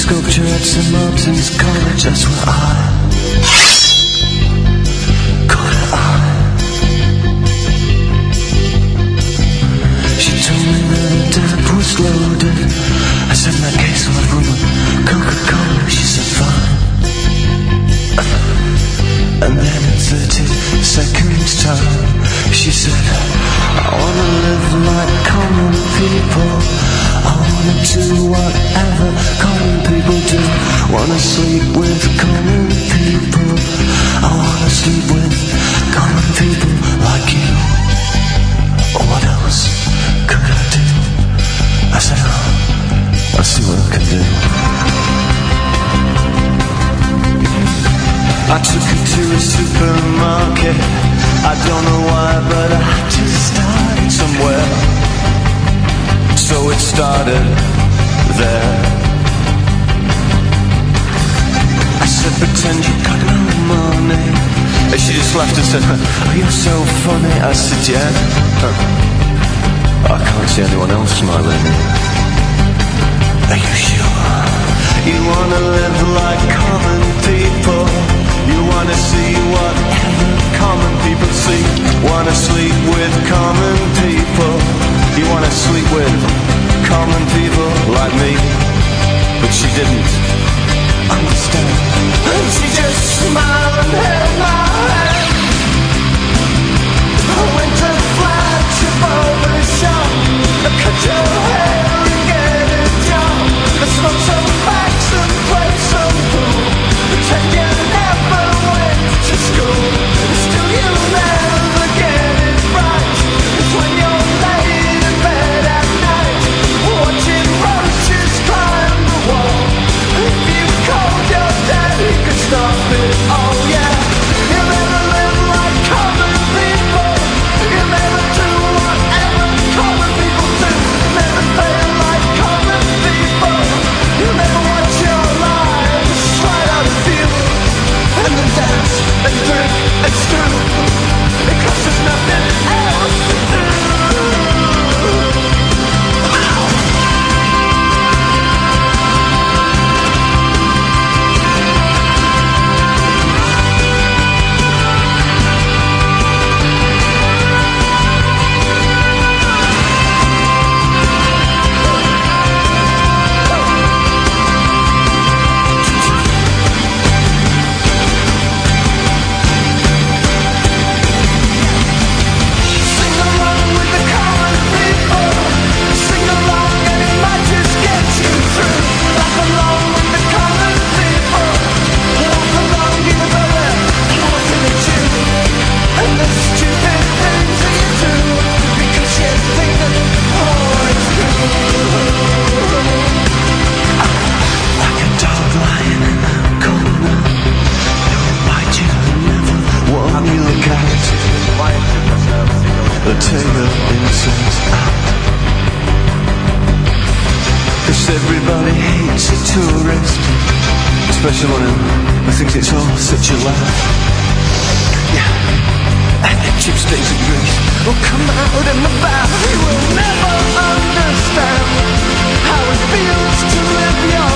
sculpture at St. Martin's College, that's where I caught her eye. She told me that her dad was loaded. I said, in that case I'll have rum and Coca-Cola. She said, fine. And then at 30 seconds time, she said, I wanna live like common people. I wanna do whatever common people do. Wanna sleep with common people. I wanna sleep with common people like you. What else could I do? I said, oh, I'll see what I can do. I took her to a supermarket. I don't know why, but I had to start somewhere. So it started there. I said, pretend you got no money. And she just laughed and said, oh, you're so funny. I said, yeah. I can't see anyone else smiling. Are you sure? You wanna live like common people. You wanna see whatever common people see. Wanna sleep with common people. You wanna sleep with common people like me. But she didn't understand. And she just smiled and held my hand. I went to flagship barber shop. I cut your hair and get a job. I smoked some facts and played some pool. Pretend you never went to school. Still you never get it right. It's when you're laid in bed at night, watching roaches climb the wall. If you called your dad, he could stop it. Oh yeah. You'll never live like common people. You'll never do whatever common people do. Never play like common people. You'll never watch your lives slide out of view. And then dance and drink and stew, because there's nothing else to do. Everybody hates a tourist, especially one who thinks it's all such a laugh. Yeah, and the chipsticks and grease will come out in the bath. You will never understand how it feels to live your